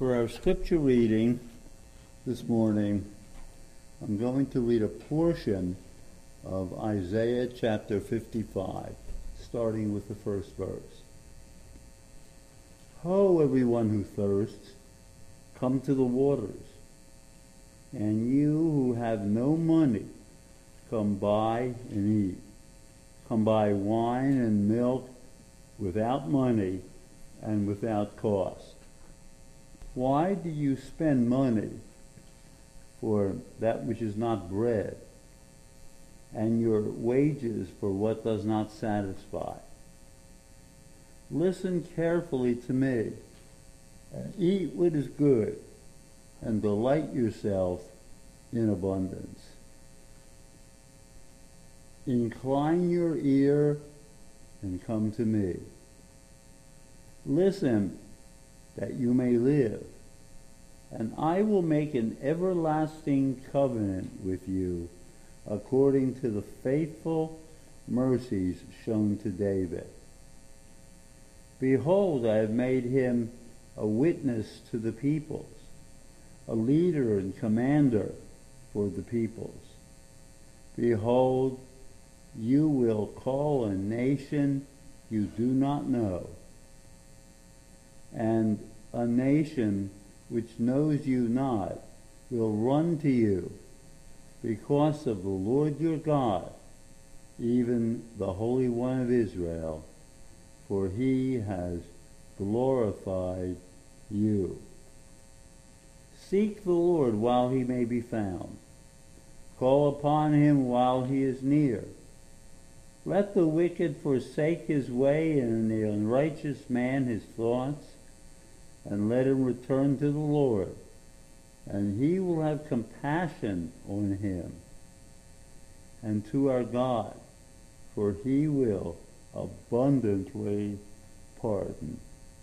For our scripture reading this morning, I'm going to read a portion of Isaiah chapter 55, starting with the first verse. Ho, everyone who thirsts, come to the waters, and you who have no money, come buy and eat. Come buy wine and milk without money and without cost. Why do you spend money for that which is not bread, and your wages for what does not satisfy? Listen carefully to me, and eat what is good, and delight yourself in abundance. Incline your ear and come to me. Listen, that you may live, and I will make an everlasting covenant with you according to the faithful mercies shown to David. Behold, I have made him a witness to the peoples, a leader and commander for the peoples. Behold, you will call a nation you do not know, and a nation which knows you not will run to you because of the Lord your God, even the Holy One of Israel, for he has glorified you. Seek the Lord while he may be found. Call upon him while he is near. Let the wicked forsake his way, and the unrighteous man his thoughts, and let him return to the Lord, and he will have compassion on him, and to our God, for he will abundantly pardon.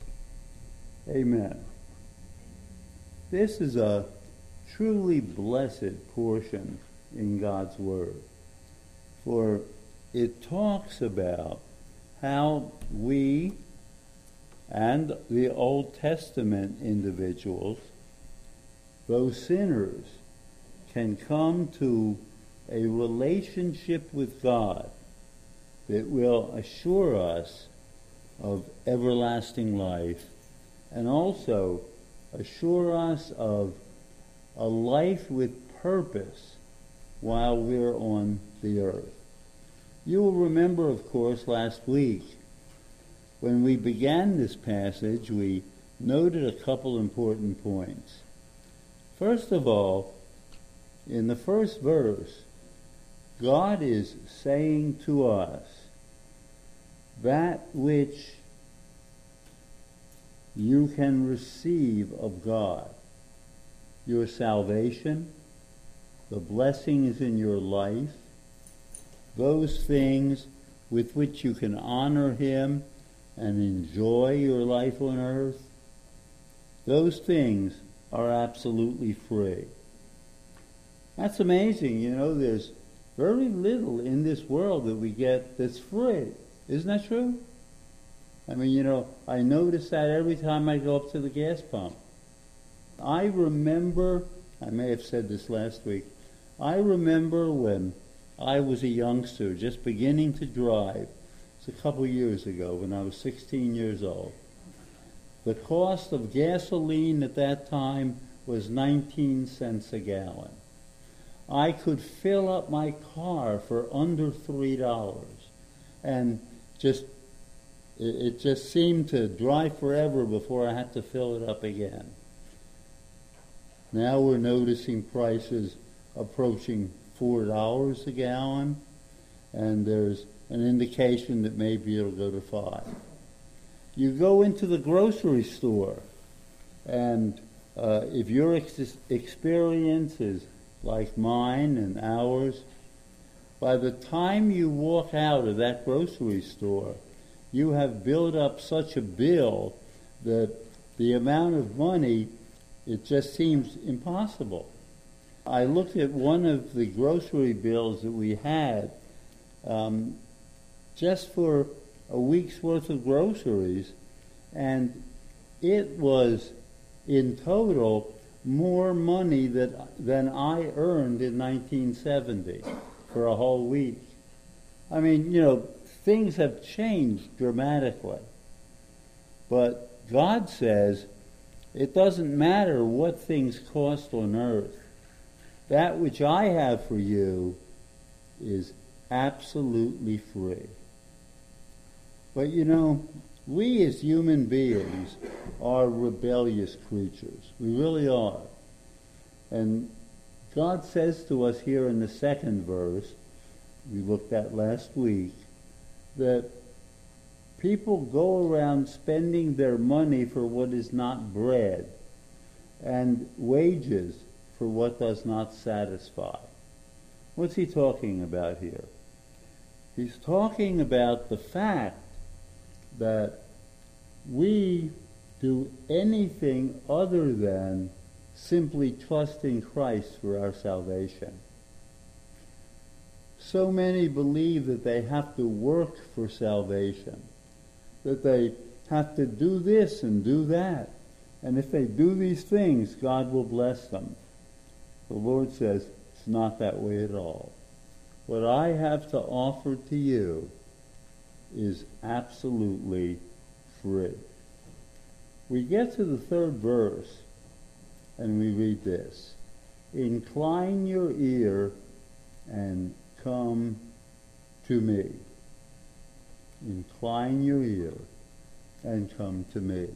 Amen. This is a truly blessed portion in God's Word, for it talks about how we and the Old Testament individuals, those sinners, can come to a relationship with God that will assure us of everlasting life, and also assure us of a life with purpose while we're on the earth. You will remember, of course, last week, when we began this passage, we noted a couple important points. First of all, in the first verse, God is saying to us that which you can receive of God, your salvation, the blessings in your life, those things with which you can honor him and enjoy your life on earth, those things are absolutely free. That's amazing. You know, there's very little in this world that we get that's free. Isn't that true? I mean, you know, I notice that every time I go up to the gas pump. I remember, I may have said this last week, I remember when I was a youngster, just beginning to drive. A couple years ago, when I was 16 years old. The cost of gasoline at that time was 19 cents a gallon. I could fill up my car for under $3, and it just seemed to drive forever before I had to fill it up again. Now we're noticing prices approaching $4 a gallon, and there's an indication that maybe it'll go to $5. You go into the grocery store, and if your experience is like mine and ours, by the time you walk out of that grocery store, you have built up such a bill that the amount of money, it just seems impossible. I looked at one of the grocery bills that we had, just for a week's worth of groceries, and it was in total more money than I earned in 1970 for a whole week. I mean, things have changed dramatically. But God says it doesn't matter what things cost on earth. That which I have for you is absolutely free. But we as human beings are rebellious creatures. We really are. And God says to us here in the second verse, we looked at last week, that people go around spending their money for what is not bread and wages for what does not satisfy. What's he talking about here? He's talking about the fact that we do anything other than simply trust in Christ for our salvation. So many believe that they have to work for salvation, that they have to do this and do that, and if they do these things, God will bless them. The Lord says it's not that way at all. What I have to offer to you is absolutely free. We get to the third verse, and we read this: incline your ear and come to me. Incline your ear and come to me.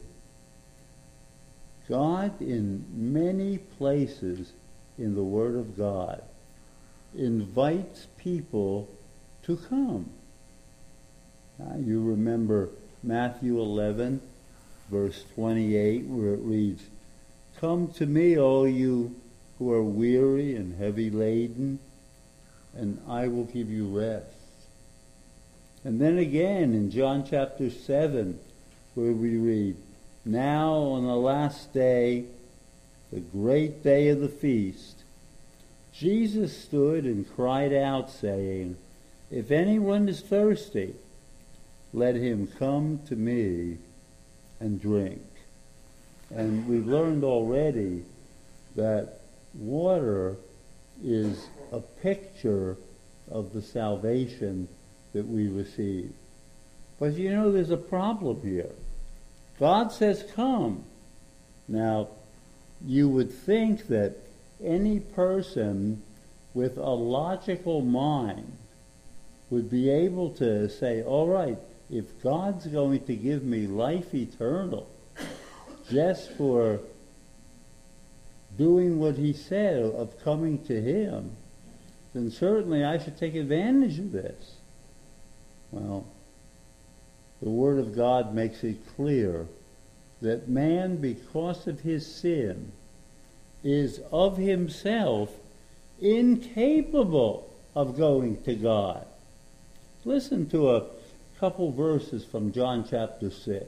God, in many places in the Word of God, invites people to come. You remember Matthew 11, verse 28, where it reads, "Come to me, all you who are weary and heavy laden, and I will give you rest." And then again in John chapter 7, where we read, "Now on the last day, the great day of the feast, Jesus stood and cried out, saying, 'If anyone is thirsty, let him come to me and drink.'" And we've learned already that water is a picture of the salvation that we receive. But there's a problem here. God says come. Now, you would think that any person with a logical mind would be able to say, all right, if God's going to give me life eternal just for doing what he said of coming to him, then certainly I should take advantage of this. Well, the Word of God makes it clear that man, because of his sin, is of himself incapable of going to God. Listen to a couple verses from John chapter 6.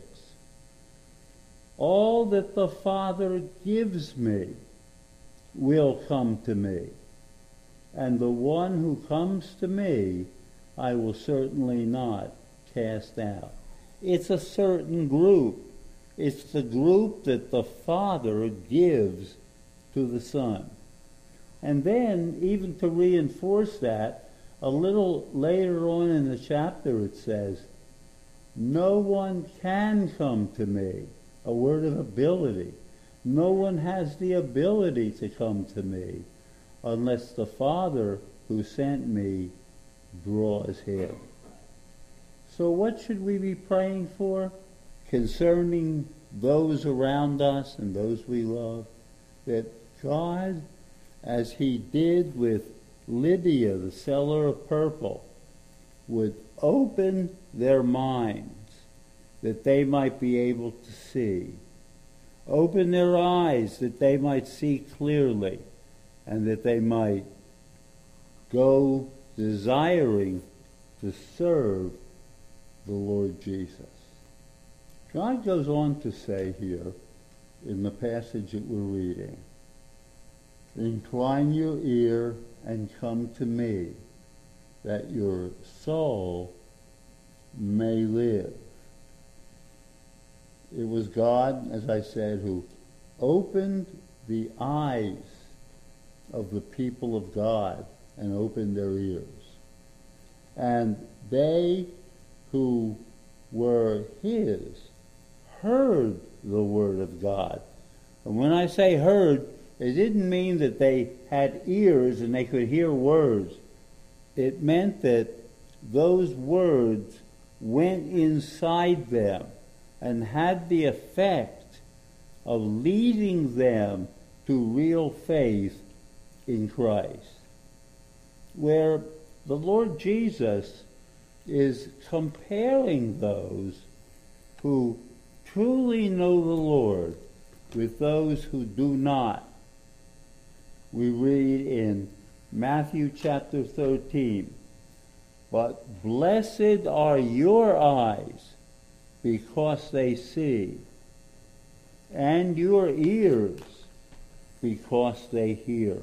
"All that the Father gives me will come to me, and the one who comes to me I will certainly not cast out." It's a certain group. It's the group that the Father gives to the Son. And then, even to reinforce that, a little later on in the chapter it says, "No one can come to me," a word of ability. No one has the ability to come to me unless the Father who sent me draws him. So what should we be praying for concerning those around us and those we love? That God, as he did with Lydia, the seller of purple, would open their minds that they might be able to see. Open their eyes that they might see clearly, and that they might go desiring to serve the Lord Jesus. God goes on to say here in the passage that we're reading, "Incline your ear and come to me, that your soul may live." It was God, as I said, who opened the eyes of the people of God and opened their ears. And they who were his heard the word of God. And when I say heard, it didn't mean that they had ears and they could hear words. It meant that those words went inside them and had the effect of leading them to real faith in Christ. Where the Lord Jesus is comparing those who truly know the Lord with those who do not. We read in Matthew chapter 13, "But blessed are your eyes because they see, and your ears because they hear."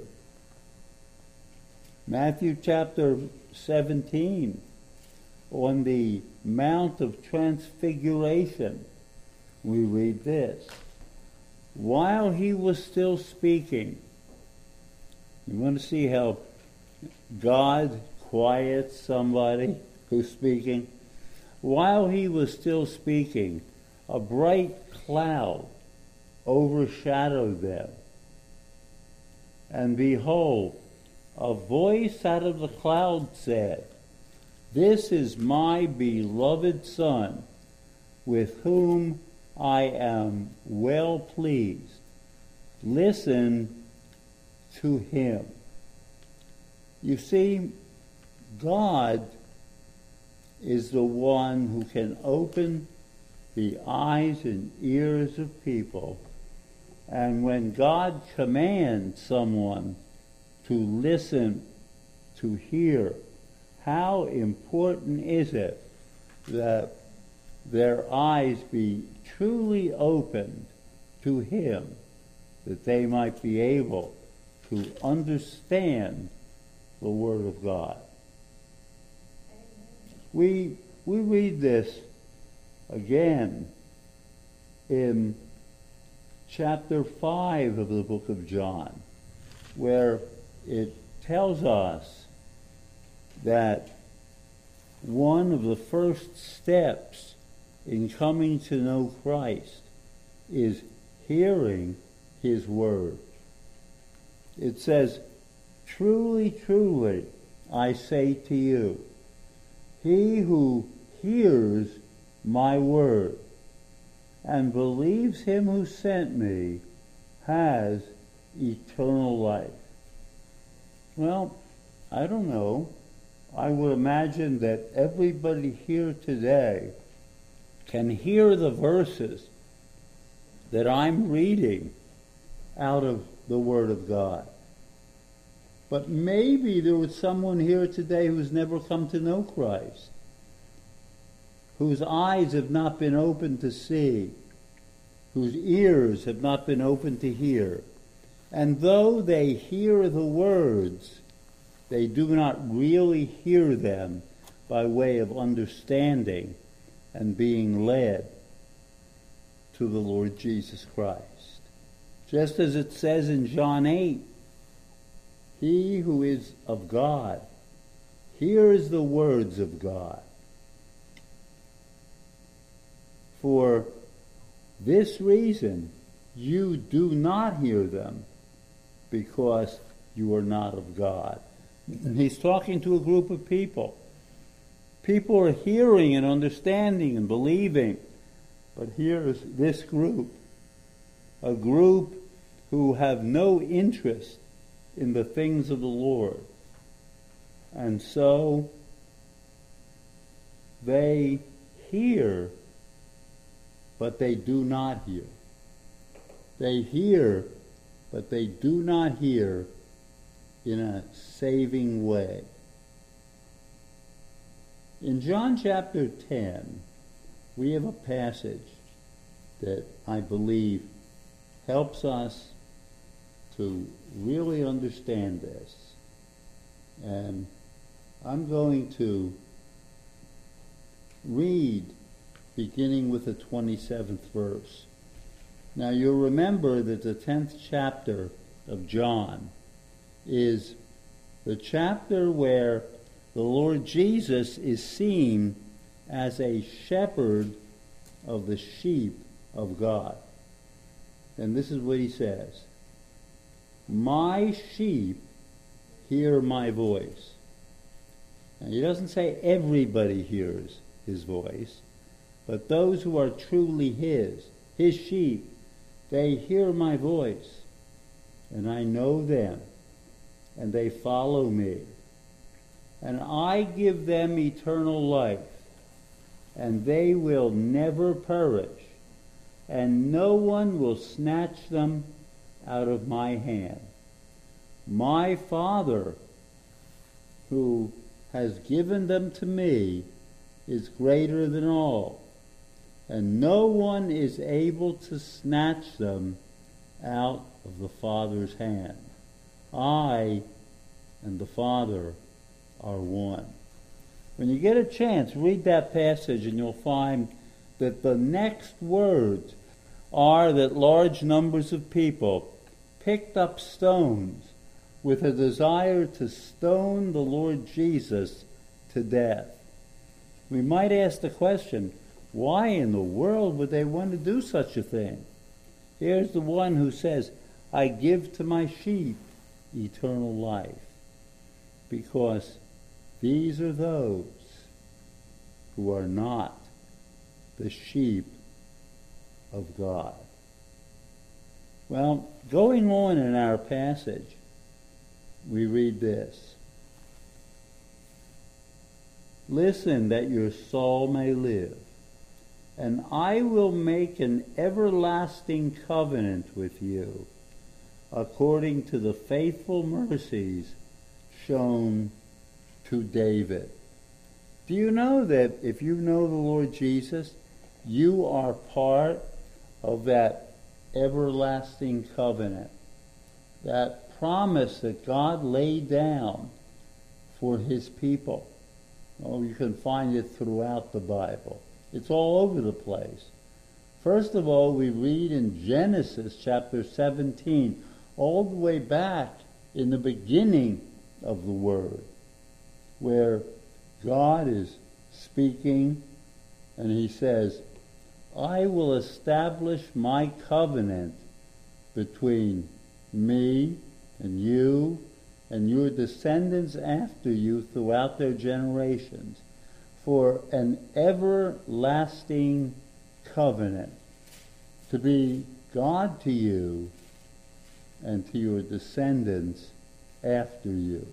Matthew chapter 17, on the Mount of Transfiguration, we read this. While he was still speaking, you want to see how God quiets somebody who's speaking? While he was still speaking, a bright cloud overshadowed them. And behold, a voice out of the cloud said, "This is my beloved Son, with whom I am well pleased. Listen to him." You see, God is the one who can open the eyes and ears of people. And when God commands someone to listen, to hear, how important is it that their eyes be truly opened to him, that they might be able to understand the Word of God. We read this again in chapter 5 of the book of John, where it tells us that one of the first steps in coming to know Christ is hearing his word. It says, "Truly, truly, I say to you, he who hears my word and believes him who sent me has eternal life." Well, I don't know. I would imagine that everybody here today can hear the verses that I'm reading out of the Word of God. But maybe there was someone here today who's never come to know Christ, whose eyes have not been opened to see, whose ears have not been opened to hear. And though they hear the words, they do not really hear them by way of understanding and being led to the Lord Jesus Christ. Just as it says in John 8, he who is of God hears the words of God. For this reason, you do not hear them, because you are not of God. And he's talking to a group of people. People are hearing and understanding and believing. But here is this group, a group who have no interest in the things of the Lord. And so they hear, but they do not hear. They hear, but they do not hear in a saving way. In John chapter 10, we have a passage that I believe helps us to really understand this. And I'm going to read beginning with the 27th verse. Now you'll remember that the 10th chapter of John is the chapter where the Lord Jesus is seen as a shepherd of the sheep of God. And this is what he says: "My sheep hear my voice." Now he doesn't say everybody hears his voice, but those who are truly his sheep, they hear my voice, and I know them, and they follow me. And I give them eternal life, and they will never perish, and no one will snatch them out of my hand. My Father, who has given them to me, is greater than all, and no one is able to snatch them out of the Father's hand. I and the Father are one. When you get a chance, read that passage and you'll find that the next words are that large numbers of people picked up stones with a desire to stone the Lord Jesus to death. We might ask the question, why in the world would they want to do such a thing? Here's the one who says, I give to my sheep eternal life, because these are those who are not the sheep of God. Well, going on in our passage, we read this: "Listen, that your soul may live, and I will make an everlasting covenant with you, according to the faithful mercies shown to David." Do you know that if you know the Lord Jesus, you are part of that everlasting covenant, that promise that God laid down for his people? Oh, you can find it throughout the Bible. It's all over the place. First of all, we read in Genesis chapter 17, all the way back in the beginning of the Word, where God is speaking and he says, I will establish my covenant between me and you and your descendants after you throughout their generations, for an everlasting covenant, to be God to you and to your descendants after you.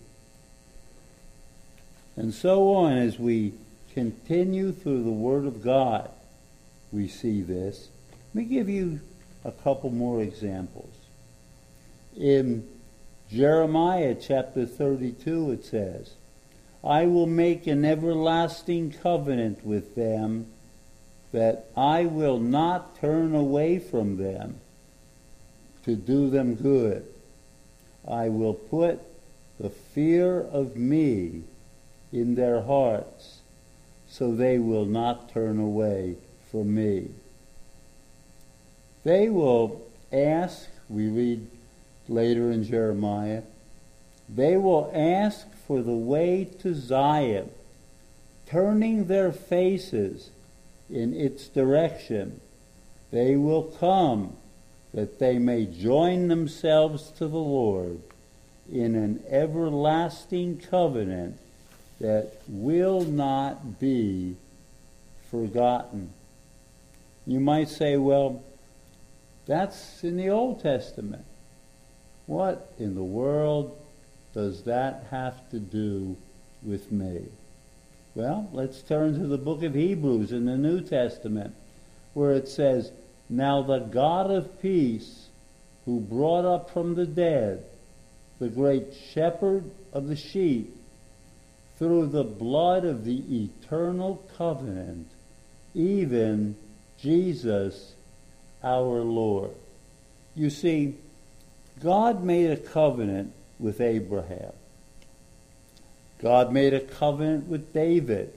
And so on, as we continue through the Word of God, we see this. Let me give you a couple more examples. In Jeremiah chapter 32 it says, I will make an everlasting covenant with them, that I will not turn away from them to do them good. I will put the fear of me in their hearts, so they will not turn away from me. They will ask, we read later in Jeremiah, they will ask for the way to Zion, turning their faces in its direction. They will come, that they may join themselves to the Lord in an everlasting covenant that will not be forgotten. You might say, well, that's in the Old Testament. What in the world does that have to do with me? Well, let's turn to the book of Hebrews in the New Testament, where it says, Now the God of peace, who brought up from the dead the great shepherd of the sheep, through the blood of the eternal covenant, even Jesus our Lord. You see, God made a covenant with Abraham. God made a covenant with David.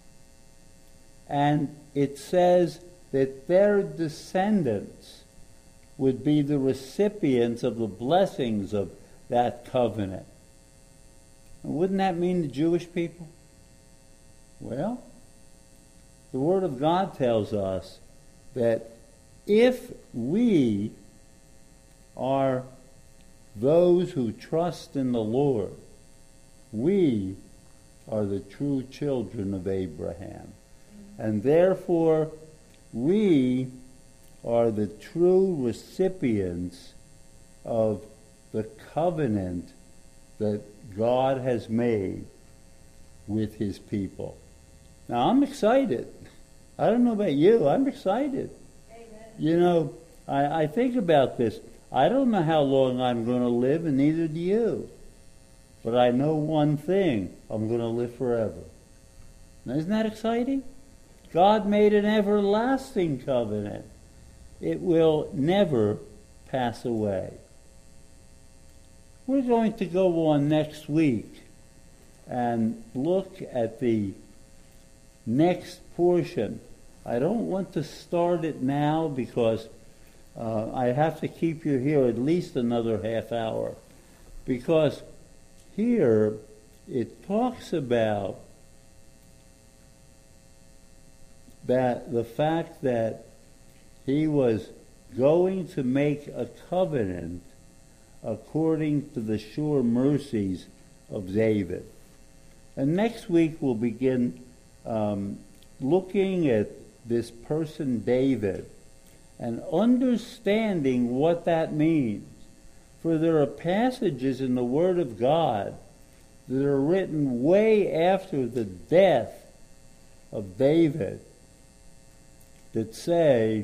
And it says that their descendants would be the recipients of the blessings of that covenant. And wouldn't that mean the Jewish people? Well, the Word of God tells us that if we are those who trust in the Lord, we are the true children of Abraham. And therefore, we are the true recipients of the covenant that God has made with his people. Now, I'm excited. I don't know about you. I'm excited. Amen. You know, I think about this. I don't know how long I'm going to live, and neither do you. But I know one thing. I'm going to live forever. Now, isn't that exciting? God made an everlasting covenant. It will never pass away. We're going to go on next week and look at the next portion. I don't want to start it now because I have to keep you here at least another half hour. Because here it talks about that the fact that he was going to make a covenant according to the sure mercies of David. And next week we'll begin looking at this person David and understanding what that means. For there are passages in the Word of God that are written way after the death of David that say,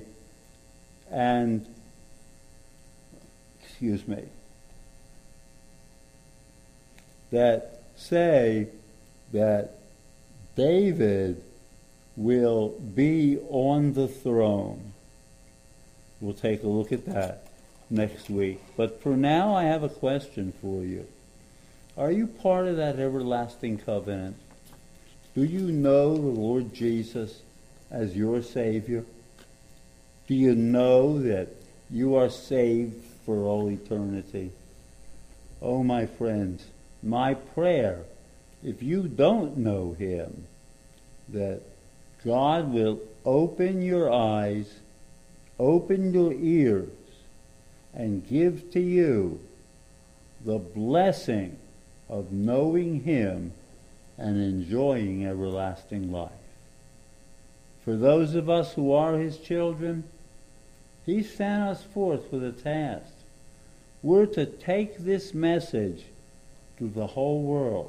that say that David will be on the throne. We'll take a look at that next week. But for now, I have a question for you. Are you part of that everlasting covenant? Do you know the Lord Jesus as your Savior? Do you know that you are saved for all eternity? Oh, my friends, my prayer, if you don't know him, that God will open your eyes, open your ears, and give to you the blessing of knowing him and enjoying everlasting life. For those of us who are his children, he sent us forth with a task. We're to take this message to the whole world.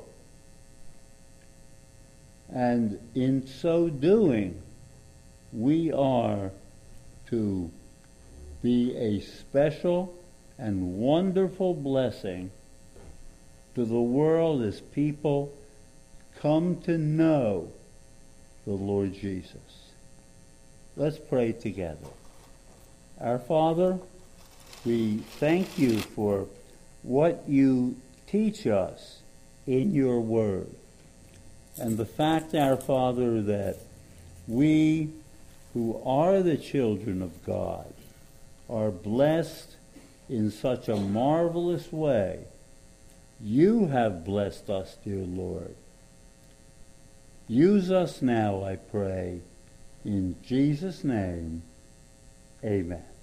And in so doing, we are to be a special and wonderful blessing to the world as people come to know the Lord Jesus. Let's pray together. Our Father, we thank you for what you teach us in your word. And the fact, our Father, that we who are the children of God are blessed in such a marvelous way. You have blessed us, dear Lord. Use us now, I pray. In Jesus' name, amen.